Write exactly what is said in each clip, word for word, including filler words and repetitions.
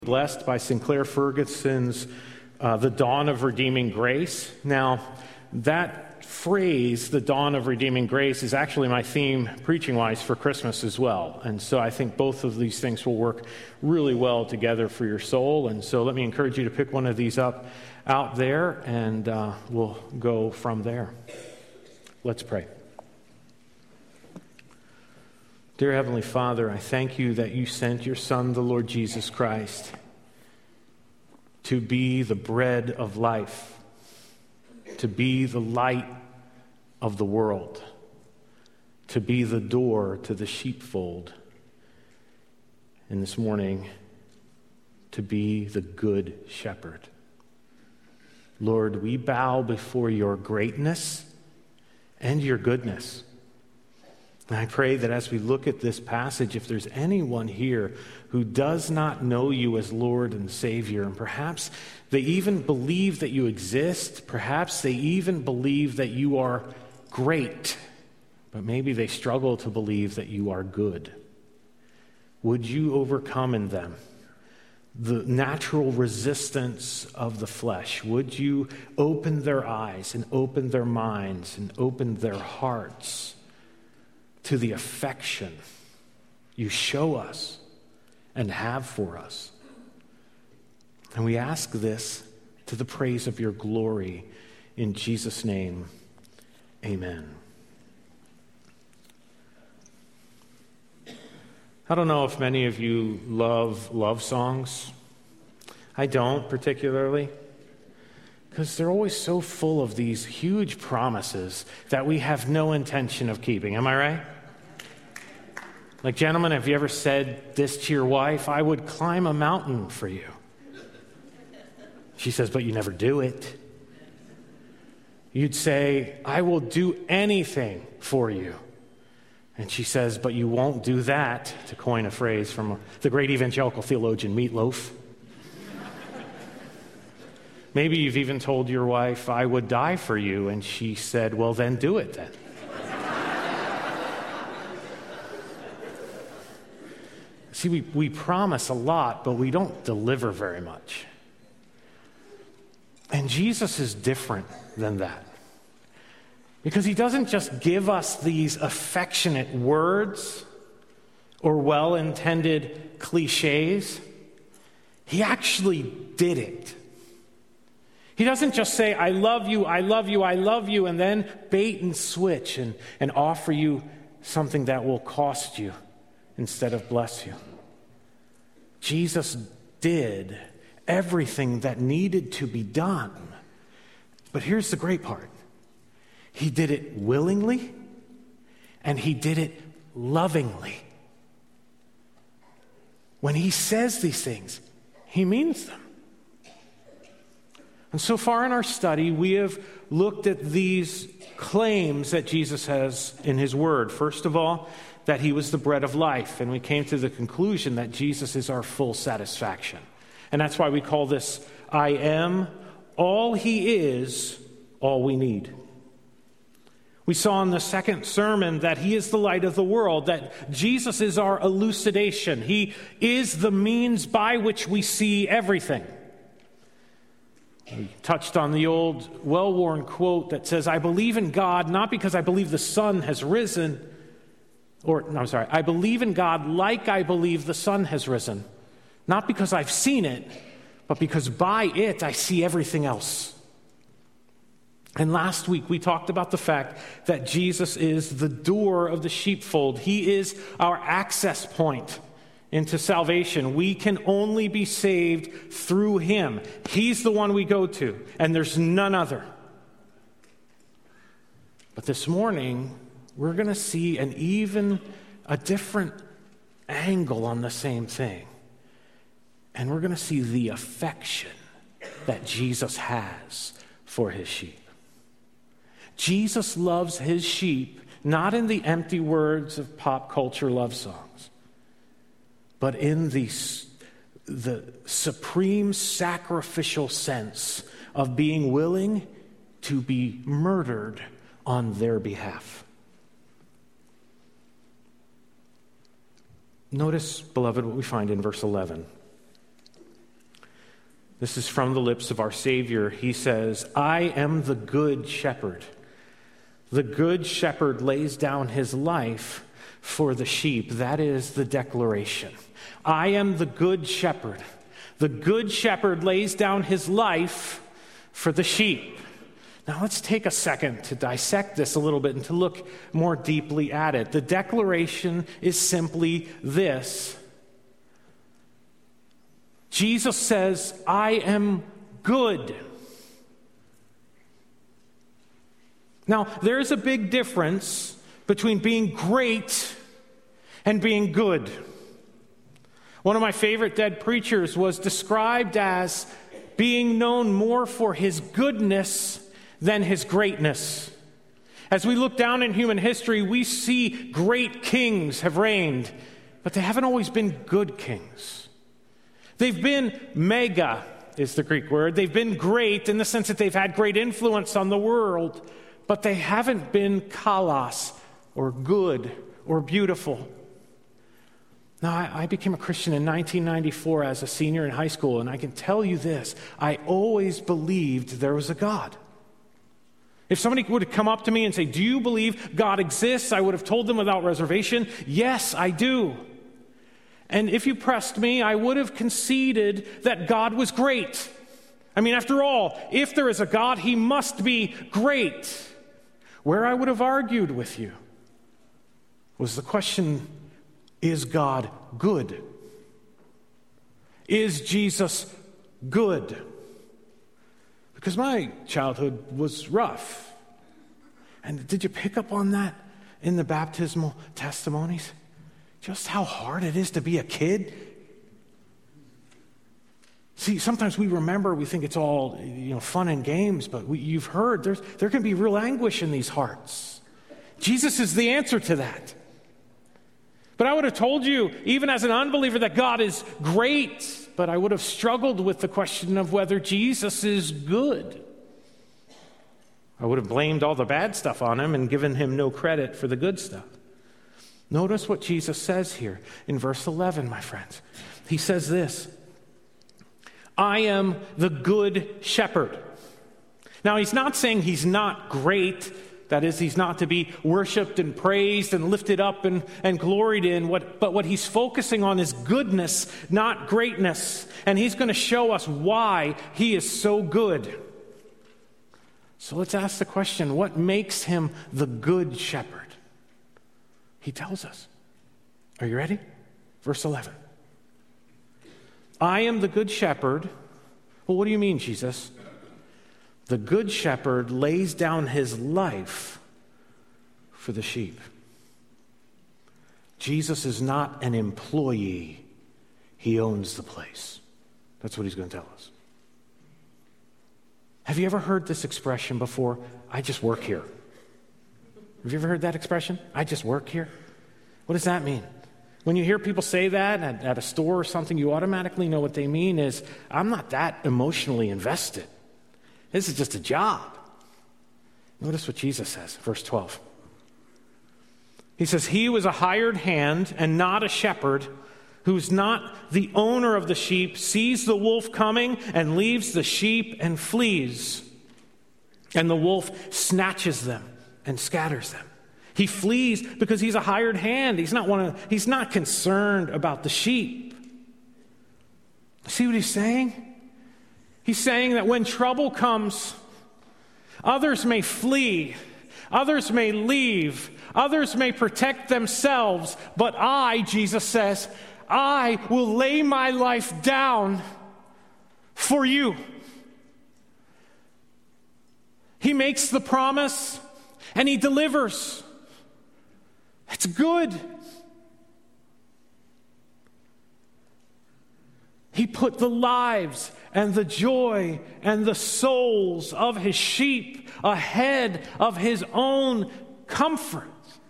Blessed by Sinclair Ferguson's uh, The Dawn of Redeeming Grace. Now, that phrase, the dawn of redeeming grace, is actually my theme preaching-wise for Christmas as well. And so I think both of these things will work really well together for your soul. And so let me encourage you to pick one of these up out there, and uh, we'll go from there. Let's pray. Dear Heavenly Father, I thank you that you sent your Son, the Lord Jesus Christ, to be the bread of life, to be the light of the world, to be the door to the sheepfold, and this morning, to be the good shepherd. Lord, we bow before your greatness and your goodness. And I pray that as we look at this passage, if there's anyone here who does not know you as Lord and Savior, and perhaps they even believe that you exist, perhaps they even believe that you are great, but maybe they struggle to believe that you are good, would you overcome in them the natural resistance of the flesh? Would you open their eyes and open their minds and open their hearts to the affection you show us and have for us? And we ask this to the praise of your glory. In Jesus' name, amen. I don't know if many of you love love songs. I don't particularly, because they're always so full of these huge promises that we have no intention of keeping. Am I right? Like, gentlemen, have you ever said this to your wife? I would climb a mountain for you. She says, but you never do it. You'd say, I will do anything for you. And she says, but you won't do that, to coin a phrase from the great evangelical theologian Meatloaf. Maybe you've even told your wife, I would die for you, and she said, well, then do it then. See, we, we promise a lot, but we don't deliver very much. And Jesus is different than that. Because he doesn't just give us these affectionate words or well-intended cliches. He actually did it. He doesn't just say, I love you, I love you, I love you, and then bait and switch and, and offer you something that will cost you instead of bless you. Jesus did everything that needed to be done. But here's the great part. He did it willingly, and he did it lovingly. When he says these things, he means them. And so far in our study, we have looked at these claims that Jesus has in his word. First of all, that he was the bread of life. And we came to the conclusion that Jesus is our full satisfaction. And that's why we call this I am. All he is, all we need. We saw in the second sermon that he is the light of the world, that Jesus is our elucidation. He is the means by which we see everything. We touched on the old well-worn quote that says, I believe in God not because I believe the sun has risen, or, no, I'm sorry, I believe in God like I believe the sun has risen. Not because I've seen it, but because by it I see everything else. And last week we talked about the fact that Jesus is the door of the sheepfold. He is our access point into salvation. We can only be saved through him. He's the one we go to, and there's none other. But this morning, we're going to see an even a different angle on the same thing. And we're going to see the affection that Jesus has for his sheep. Jesus loves his sheep, not in the empty words of pop culture love songs, but in the, the supreme sacrificial sense of being willing to be murdered on their behalf. Notice, beloved, what we find in verse eleven. This is from the lips of our Savior. He says, I am the good shepherd. The good shepherd lays down his life for the sheep. That is the declaration. I am the good shepherd. The good shepherd lays down his life for the sheep. Now let's take a second to dissect this a little bit and to look more deeply at it. The declaration is simply this. Jesus says, I am good. Now, there is a big difference between being great and being good. One of my favorite dead preachers was described as being known more for his goodness than his greatness. As we look down in human history, we see great kings have reigned, but they haven't always been good kings. They've been mega, is the Greek word. They've been great in the sense that they've had great influence on the world, but they haven't been kalos, or good, or beautiful. Now, I, I became a Christian in nineteen ninety-four as a senior in high school, and I can tell you this, I always believed there was a God. If somebody would have come up to me and say, do you believe God exists? I would have told them without reservation, yes, I do. And if you pressed me, I would have conceded that God was great. I mean, after all, if there is a God, he must be great. Where I would have argued with you was the question, is God good? Is Jesus good? Because my childhood was rough. And did you pick up on that in the baptismal testimonies? Just how hard it is to be a kid. See, sometimes we remember, we think it's all, you know, fun and games, but we, you've heard there's, there can be real anguish in these hearts. Jesus is the answer to that. But I would have told you, even as an unbeliever, that God is great, but I would have struggled with the question of whether Jesus is good. I would have blamed all the bad stuff on him and given him no credit for the good stuff. Notice what Jesus says here in verse eleven, my friends. He says this, I am the good shepherd. Now, he's not saying he's not great. That is, he's not to be worshiped and praised and lifted up and, and gloried in. What, but what he's focusing on is goodness, not greatness. And he's going to show us why he is so good. So let's ask the question, what makes him the good shepherd? He tells us. Are you ready? Verse eleven. I am the good shepherd. Well, what do you mean, Jesus? The good shepherd lays down his life for the sheep. Jesus is not an employee. He owns the place. That's what he's going to tell us. Have you ever heard this expression before? I just work here. Have you ever heard that expression? I just work here. What does that mean? When you hear people say that at, at a store or something, you automatically know what they mean is, I'm not that emotionally invested. This is just a job. Notice what Jesus says, verse twelve. He says, he was a hired hand and not a shepherd, who's not the owner of the sheep, sees the wolf coming and leaves the sheep and flees. And the wolf snatches them and scatters them. He flees because he's a hired hand. He's not one of, he's not concerned about the sheep. See what he's saying? He's saying that when trouble comes, others may flee, others may leave, others may protect themselves, but I, Jesus says, I will lay my life down for you. He makes the promise and he delivers. It's good. He put the lives and the joy and the souls of his sheep ahead of his own comfort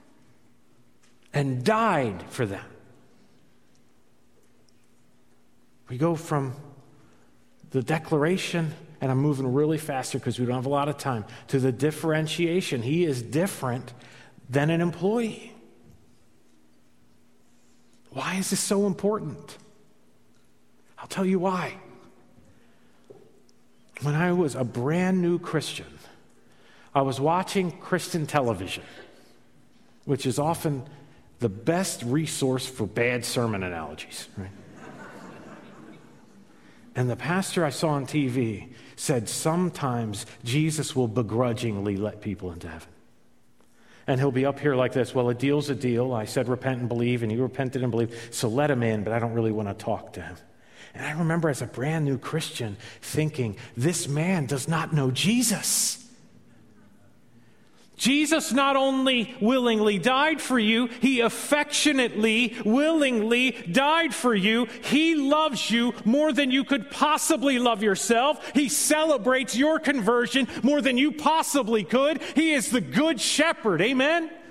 and died for them. We go from the declaration, and I'm moving really faster because we don't have a lot of time, to the differentiation. He is different than an employee. Why is this so important? I'll tell you why. when I was a brand new Christian, I was watching Christian television, which is often the best resource for bad sermon analogies, right? And the pastor I saw on T V said sometimes Jesus will begrudgingly let people into heaven. And he'll be up here like this, well, a deal's a deal. I said repent and believe, and he repented and believed, so let him in, but I don't really want to talk to him. And I remember as a brand new Christian thinking, this man does not know Jesus. Jesus not only willingly died for you, he affectionately, willingly died for you. He loves you more than you could possibly love yourself. He celebrates your conversion more than you possibly could. He is the good shepherd. Amen? Amen.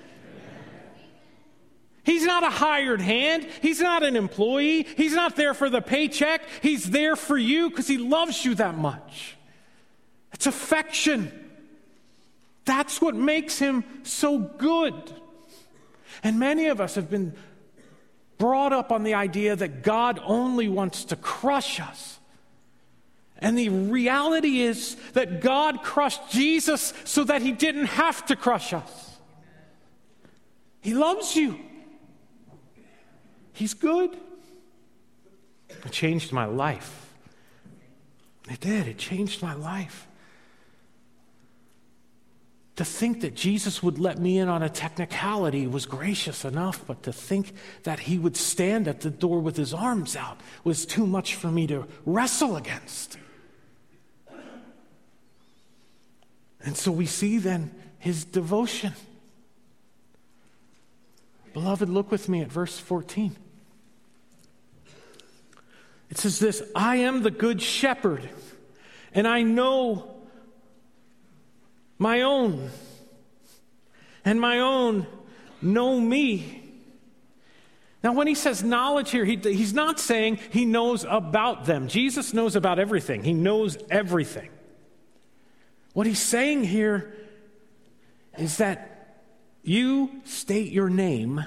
He's not a hired hand. He's not an employee. He's not there for the paycheck. He's there for you because he loves you that much. It's affection. That's what makes him so good. And many of us have been brought up on the idea that God only wants to crush us. And the reality is that God crushed Jesus so that he didn't have to crush us. He loves you. He's good. It changed my life. It did. It changed my life. To think that Jesus would let me in on a technicality was gracious enough, but to think that he would stand at the door with his arms out was too much for me to wrestle against. And so we see then his devotion. Beloved, look with me at verse fourteen. It says this, I am the good shepherd, and I know my own, and my own know me. Now, when he says knowledge here, he, he's not saying he knows about them. Jesus knows about everything. He knows everything. What he's saying here is that you state your name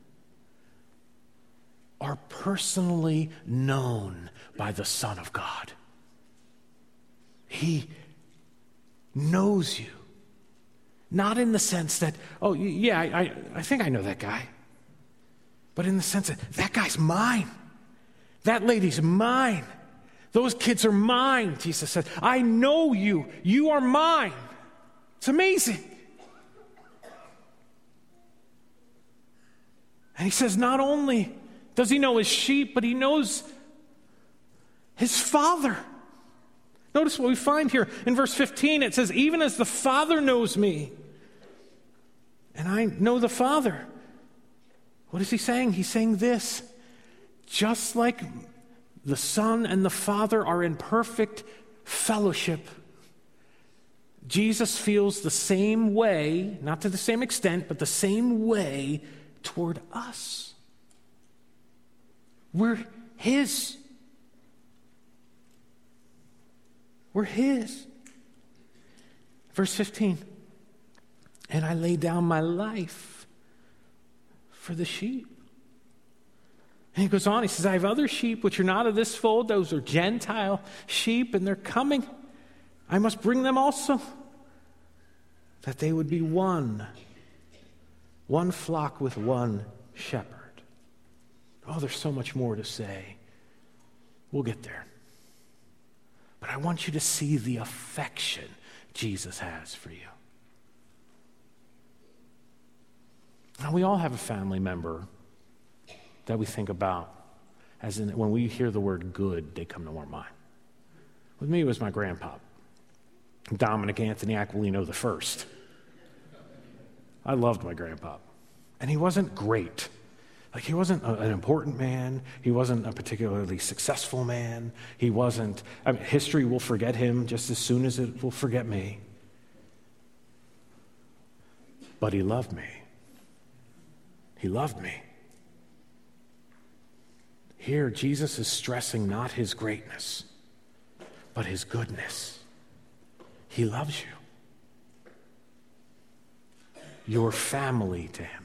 are personally known by the Son of God. He knows you. Not in the sense that, oh, yeah, I, I think I know that guy. But in the sense that that guy's mine. That lady's mine. Those kids are mine, Jesus said. I know you. You are mine. It's amazing. And he says not only does he know his sheep, but he knows his Father. Notice what we find here in verse fifteen. It says, even as the Father knows me, and I know the Father. What is he saying? He's saying this. Just like the Son and the Father are in perfect fellowship, Jesus feels the same way, not to the same extent, but the same way toward us. We're his. We're his. Verse fifteen. And I lay down my life for the sheep. And he goes on, he says, I have other sheep which are not of this fold. Those are Gentile sheep, and they're coming. I must bring them also, that they would be one. One flock with one shepherd. Oh, there's so much more to say. We'll get there. But I want you to see the affection Jesus has for you. Now, we all have a family member that we think about, as in when we hear the word good, they come to our mind. With me, it was my grandpa, Dominic Anthony Aquilino the First. I loved my grandpa. And he wasn't great. Like, he wasn't a, an important man. He wasn't a particularly successful man. He wasn't, I mean, history will forget him just as soon as it will forget me. But he loved me. He loved me. Here, Jesus is stressing not his greatness, but his goodness. He loves you. You're family to him.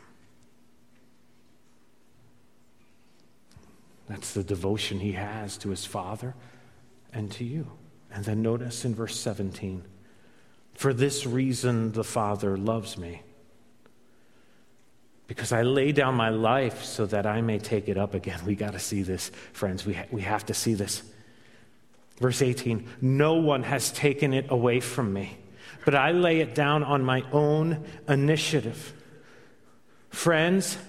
That's the devotion he has to his Father and to you. And then notice in verse seventeen, for this reason the Father loves me, because I lay down my life so that I may take it up again. We got to see this, friends. We, ha- we have to see this. Verse eighteen, no one has taken it away from me, but I lay it down on my own initiative. Friends,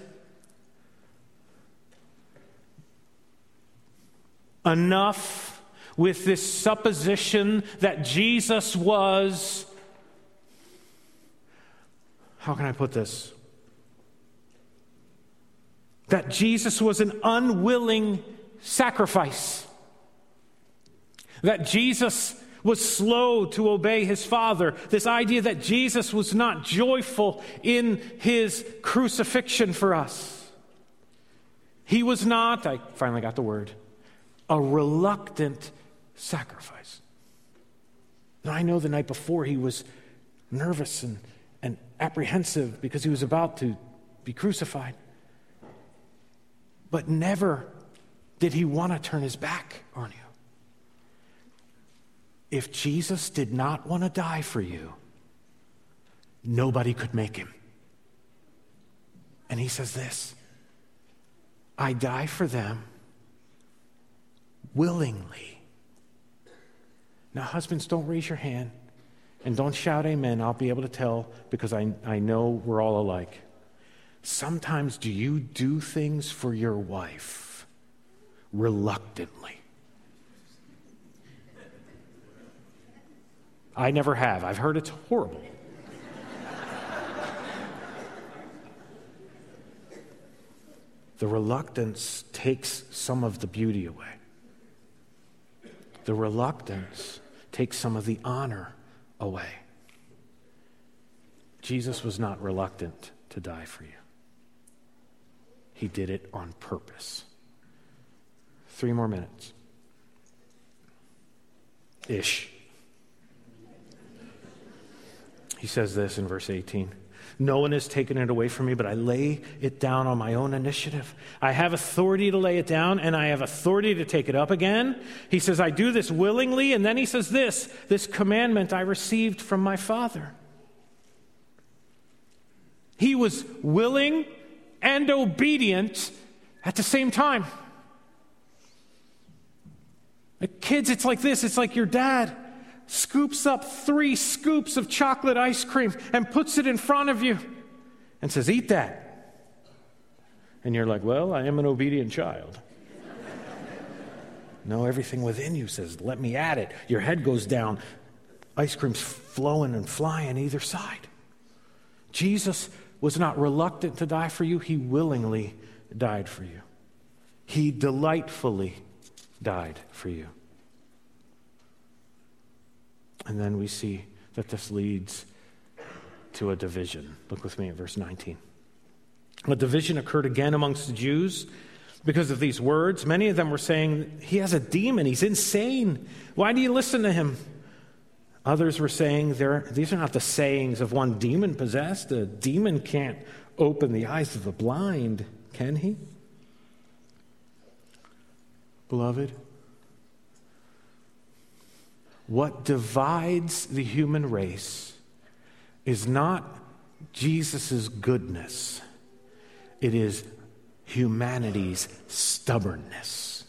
enough with this supposition that Jesus was, how can I put this? That Jesus was an unwilling sacrifice. That Jesus was slow to obey his Father. This idea that Jesus was not joyful in his crucifixion for us. He was not, I finally got the word, a reluctant sacrifice. Now, I know the night before he was nervous and, and apprehensive because he was about to be crucified. But never did he want to turn his back on you. If Jesus did not want to die for you, nobody could make him. And he says this, I die for them willingly. Now, husbands, don't raise your hand and don't shout amen. I'll be able to tell because I, I know we're all alike. Sometimes do you do things for your wife reluctantly? I never have. I've heard it's horrible. The reluctance takes some of the beauty away. The reluctance takes some of the honor away. Jesus was not reluctant to die for you. He did it on purpose. Three more minutes. Ish. He says this in verse eighteen. No one has taken it away from me, but I lay it down on my own initiative. I have authority to lay it down, and I have authority to take it up again. He says, I do this willingly, and then he says this, this commandment I received from my Father. He was willing and obedient at the same time. Like kids, it's like this. It's like your dad scoops up three scoops of chocolate ice cream and puts it in front of you and says, eat that. And you're like, well, I am an obedient child. No, everything within you says, let me at it. Your head goes down. Ice cream's flowing and flying either side. Jesus was not reluctant to die for you. He willingly died for you. He delightfully died for you. And then we see that this leads to a division. Look with me at verse nineteen. A division occurred again amongst the Jews because of these words. Many of them were saying, he has a demon, he's insane. Why do you listen to him? Others were saying, these are not the sayings of one demon-possessed. A demon can't open the eyes of the blind, can he? Beloved, what divides the human race is not Jesus' goodness. It is humanity's stubbornness.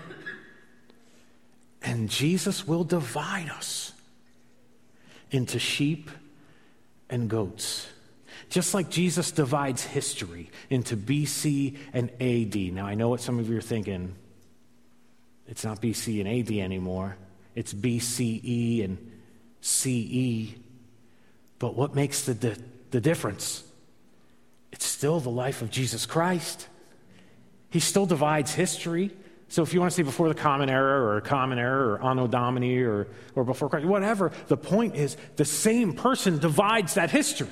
And Jesus will divide us into sheep and goats. Just like Jesus divides history into B C and A D. Now, I know what some of you are thinking. It's not B C and A D anymore. It's B C E and C E. But what makes the, the, the difference? It's still the life of Jesus Christ. He still divides history. So if you want to say before the common era or common era or Anno Domini or, or before Christ, whatever, the point is the same person divides that history.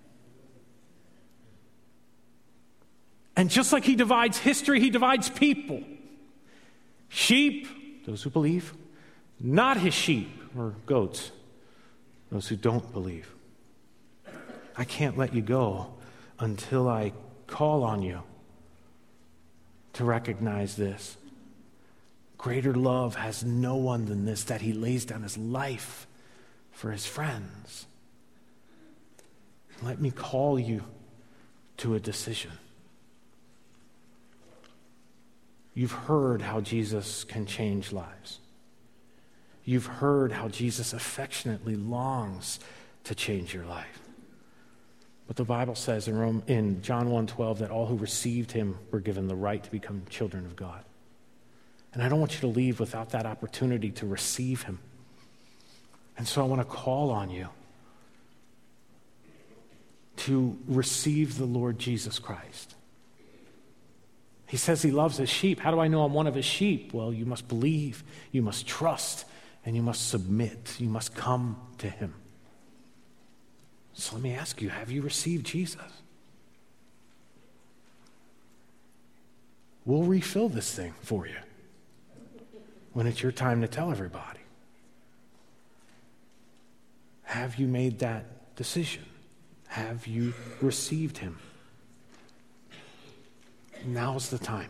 And just like he divides history, he divides people. Sheep, those who believe. Not his sheep or goats, those who don't believe. I can't let you go until I call on you to recognize this. Greater love has no one than this, that he lays down his life for his friends. Let me call you to a decision. You've heard how Jesus can change lives. You've heard how Jesus affectionately longs to change your life. But the Bible says in, Rome, in John one twelve that all who received him were given the right to become children of God. And I don't want you to leave without that opportunity to receive him. And so I want to call on you to receive the Lord Jesus Christ. He says he loves his sheep. How do I know I'm one of his sheep? Well, you must believe, you must trust, and you must submit. You must come to him. So let me ask you, have you received Jesus? We'll refill this thing for you when it's your time to tell everybody. Have you made that decision? Have you received him? Now's the time.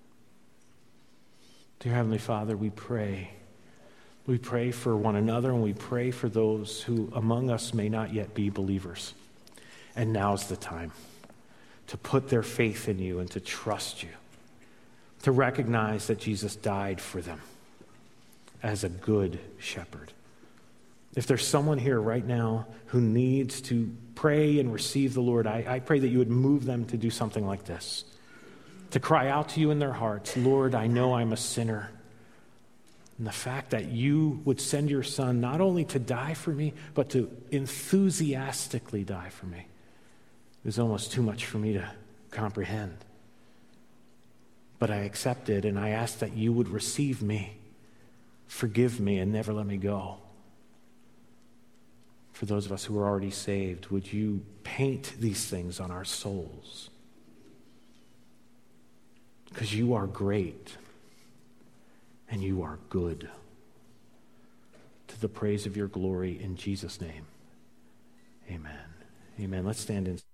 Dear Heavenly Father, we pray. We pray for one another, and we pray for those who among us may not yet be believers. And now's the time to put their faith in you and to trust you, to recognize that Jesus died for them as a good shepherd. If there's someone here right now who needs to pray and receive the Lord, I, I pray that you would move them to do something like this, to cry out to you in their hearts, Lord, I know I'm a sinner. And the fact that you would send your son not only to die for me, but to enthusiastically die for me is almost too much for me to comprehend. But I accept it, and I ask that you would receive me, forgive me, and never let me go. For those of us who are already saved, would you paint these things on our souls? Because you are great. And you are good. To the praise of your glory in Jesus' name. Amen. Amen. Let's stand in.